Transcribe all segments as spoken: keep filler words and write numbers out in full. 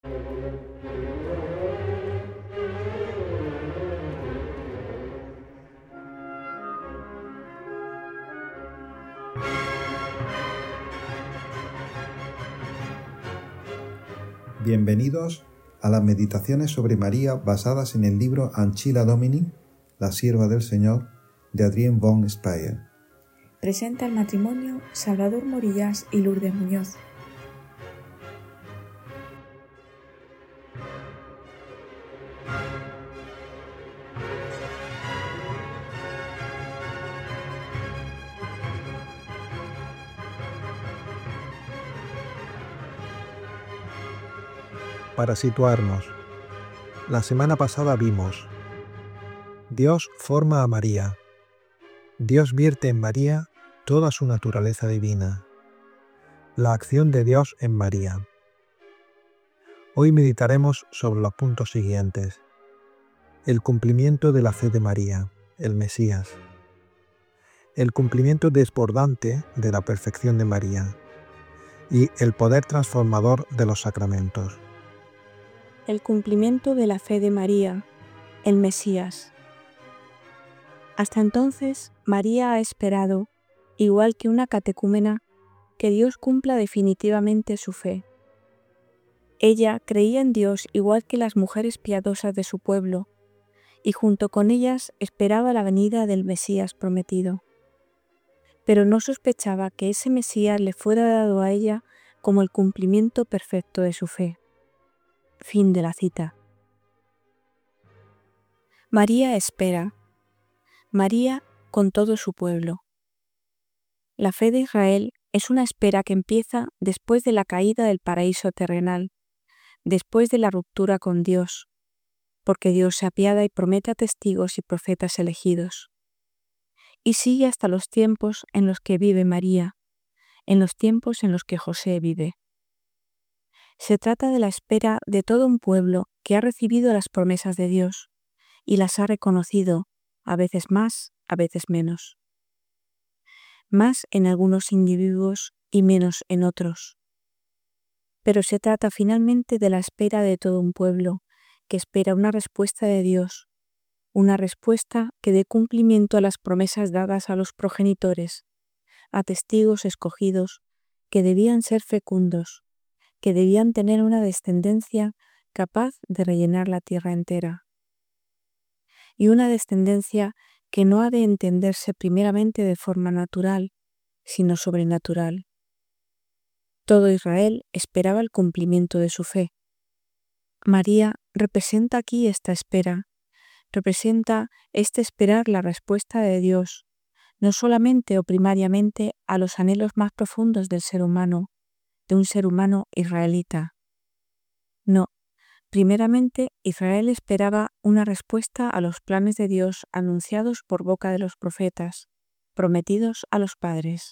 Bienvenidos a las meditaciones sobre María basadas en el libro Ancilla Domini, la sierva del Señor, de Adrienne von Speyer. Presenta el matrimonio Salvador Morillas y Lourdes Muñoz. Para situarnos, la semana pasada vimos: Dios forma a María. Dios vierte en María toda su naturaleza divina. La acción de Dios en María. Hoy meditaremos sobre los puntos siguientes: el cumplimiento de la fe de María, el Mesías; el cumplimiento desbordante de la perfección de María; y el poder transformador de los sacramentos. El cumplimiento de la fe de María, el Mesías. Hasta entonces, María ha esperado, igual que una catecúmena, que Dios cumpla definitivamente su fe. Ella creía en Dios igual que las mujeres piadosas de su pueblo, y junto con ellas esperaba la venida del Mesías prometido. Pero no sospechaba que ese Mesías le fuera dado a ella como el cumplimiento perfecto de su fe. Fin de la cita. María espera. María con todo su pueblo. La fe de Israel es una espera que empieza después de la caída del paraíso terrenal, después de la ruptura con Dios, porque Dios se apiada y promete a testigos y profetas elegidos. Y sigue hasta los tiempos en los que vive María, en los tiempos en los que José vive. Se trata de la espera de todo un pueblo que ha recibido las promesas de Dios y las ha reconocido, a veces más, a veces menos. Más en algunos individuos y menos en otros. Pero se trata finalmente de la espera de todo un pueblo que espera una respuesta de Dios, una respuesta que dé cumplimiento a las promesas dadas a los progenitores, a testigos escogidos que debían ser fecundos, que debían tener una descendencia capaz de rellenar la tierra entera. Y una descendencia que no ha de entenderse primeramente de forma natural, sino sobrenatural. Todo Israel esperaba el cumplimiento de su fe. María representa aquí esta espera, representa este esperar la respuesta de Dios, no solamente o primariamente a los anhelos más profundos del ser humano, de un ser humano israelita. No, primeramente Israel esperaba una respuesta a los planes de Dios anunciados por boca de los profetas, prometidos a los padres.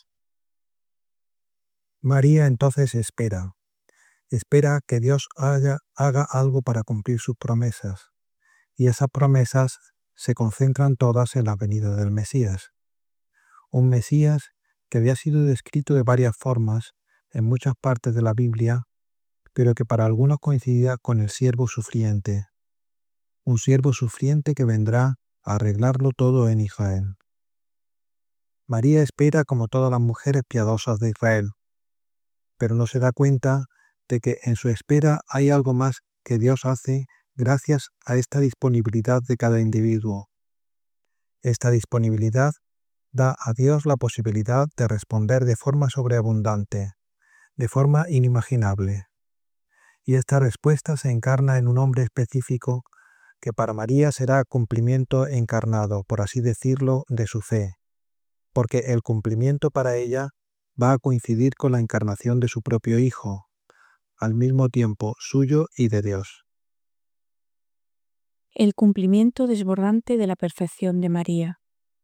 María entonces espera. Espera que Dios haya, haga algo para cumplir sus promesas, y esas promesas se concentran todas en la venida del Mesías. Un Mesías que había sido descrito de varias formas en muchas partes de la Biblia, pero que para algunos coincidía con el siervo sufriente. Un siervo sufriente que vendrá a arreglarlo todo en Israel. María espera como todas las mujeres piadosas de Israel, pero no se da cuenta de que en su espera hay algo más que Dios hace gracias a esta disponibilidad de cada individuo. Esta disponibilidad da a Dios la posibilidad de responder de forma sobreabundante, de forma inimaginable. Y esta respuesta se encarna en un hombre específico que para María será cumplimiento encarnado, por así decirlo, de su fe, porque el cumplimiento para ella va a coincidir con la encarnación de su propio Hijo, al mismo tiempo suyo y de Dios. El cumplimiento desbordante de la perfección de María.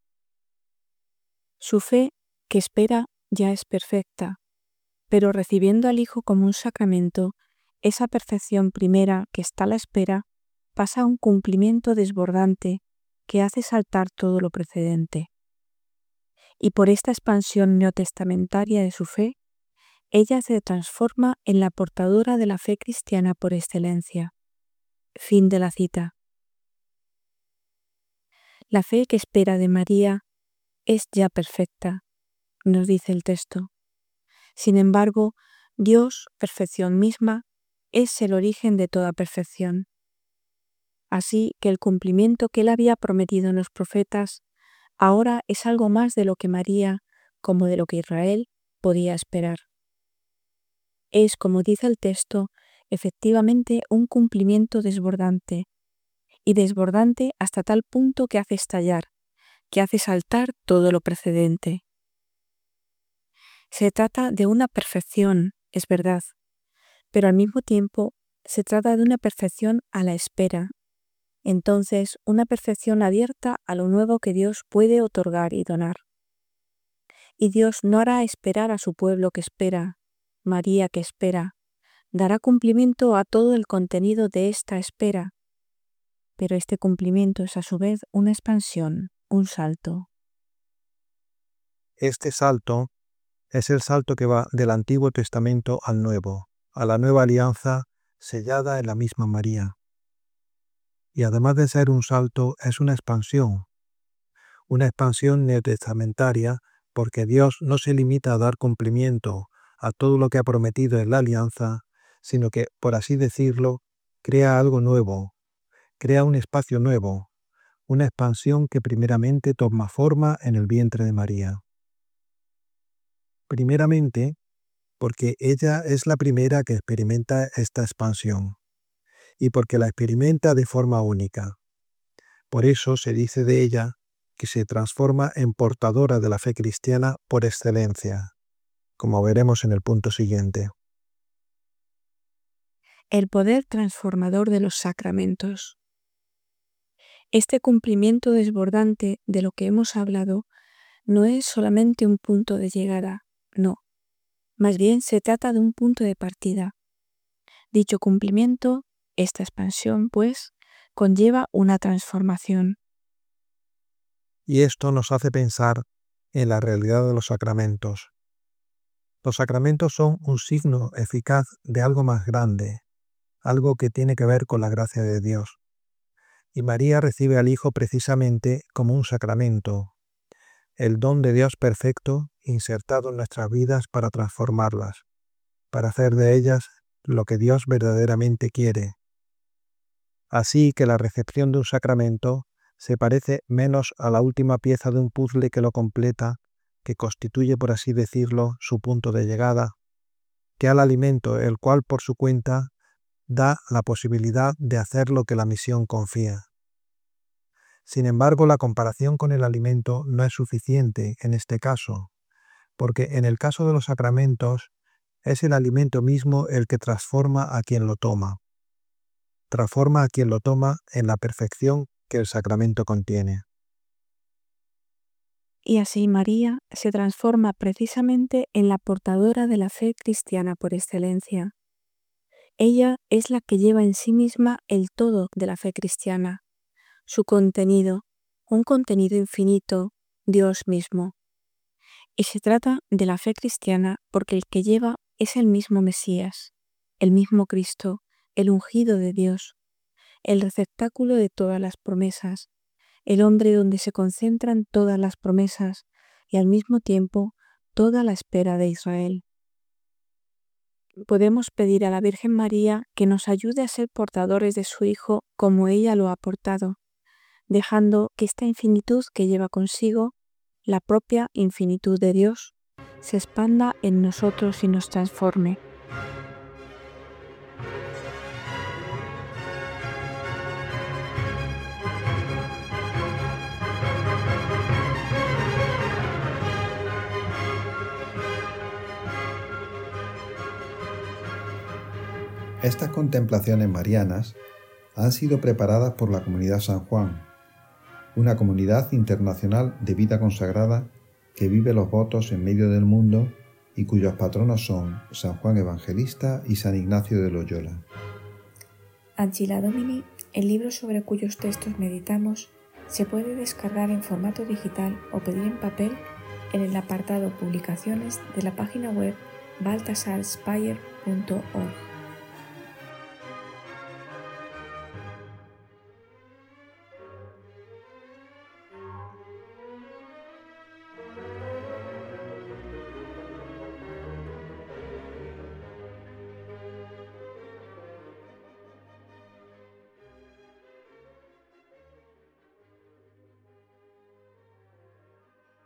Su fe, que espera, ya es perfecta, pero recibiendo al Hijo como un sacramento, esa perfección primera que está a la espera pasa a un cumplimiento desbordante que hace saltar todo lo precedente. Y por esta expansión neotestamentaria de su fe, ella se transforma en la portadora de la fe cristiana por excelencia. Fin de la cita. La fe que espera de María es ya perfecta, nos dice el texto. Sin embargo, Dios, perfección misma, es el origen de toda perfección. Así que el cumplimiento que Él había prometido en los profetas ahora es algo más de lo que María, como de lo que Israel, podía esperar. Es, como dice el texto, efectivamente un cumplimiento desbordante, y desbordante hasta tal punto que hace estallar, que hace saltar todo lo precedente. Se trata de una perfección, es verdad, pero al mismo tiempo se trata de una perfección a la espera, entonces una perfección abierta a lo nuevo que Dios puede otorgar y donar. Y Dios no hará esperar a su pueblo que espera, María que espera, dará cumplimiento a todo el contenido de esta espera, pero este cumplimiento es a su vez una expansión, un salto. Este salto es el salto que va del Antiguo Testamento al Nuevo, a la nueva alianza sellada en la misma María. Y además de ser un salto, es una expansión, una expansión neotestamentaria, porque Dios no se limita a dar cumplimiento a todo lo que ha prometido en la alianza, sino que, por así decirlo, crea algo nuevo, crea un espacio nuevo, una expansión que primeramente toma forma en el vientre de María. Primeramente, porque ella es la primera que experimenta esta expansión, y porque la experimenta de forma única. Por eso se dice de ella que se transforma en portadora de la fe cristiana por excelencia, como veremos en el punto siguiente. El poder transformador de los sacramentos. Este cumplimiento desbordante de lo que hemos hablado no es solamente un punto de llegada, no. Más bien se trata de un punto de partida. Dicho cumplimiento, esta expansión, pues, conlleva una transformación. Y esto nos hace pensar en la realidad de los sacramentos. Los sacramentos son un signo eficaz de algo más grande, algo que tiene que ver con la gracia de Dios. Y María recibe al Hijo precisamente como un sacramento, el don de Dios perfecto insertado en nuestras vidas para transformarlas, para hacer de ellas lo que Dios verdaderamente quiere. Así que la recepción de un sacramento se parece menos a la última pieza de un puzzle que lo completa, que constituye, por así decirlo, su punto de llegada, que al alimento, el cual por su cuenta da la posibilidad de hacer lo que la misión confía. Sin embargo, la comparación con el alimento no es suficiente en este caso, porque en el caso de los sacramentos es el alimento mismo el que transforma a quien lo toma. Transforma a quien lo toma en la perfección que el sacramento contiene. Y así María se transforma precisamente en la portadora de la fe cristiana por excelencia. Ella es la que lleva en sí misma el todo de la fe cristiana, su contenido, un contenido infinito, Dios mismo. Y se trata de la fe cristiana porque el que lleva es el mismo Mesías, el mismo Cristo, el ungido de Dios, el receptáculo de todas las promesas, el hombre donde se concentran todas las promesas y al mismo tiempo toda la espera de Israel. Podemos pedir a la Virgen María que nos ayude a ser portadores de su Hijo como ella lo ha portado, dejando que esta infinitud que lleva consigo, la propia infinitud de Dios, se expanda en nosotros y nos transforme. Estas contemplaciones marianas han sido preparadas por la Comunidad San Juan, una comunidad internacional de vida consagrada que vive los votos en medio del mundo y cuyos patronos son San Juan Evangelista y San Ignacio de Loyola. Ancilla Domini, el libro sobre cuyos textos meditamos, se puede descargar en formato digital o pedir en papel en el apartado Publicaciones de la página web baltasarspire punto org.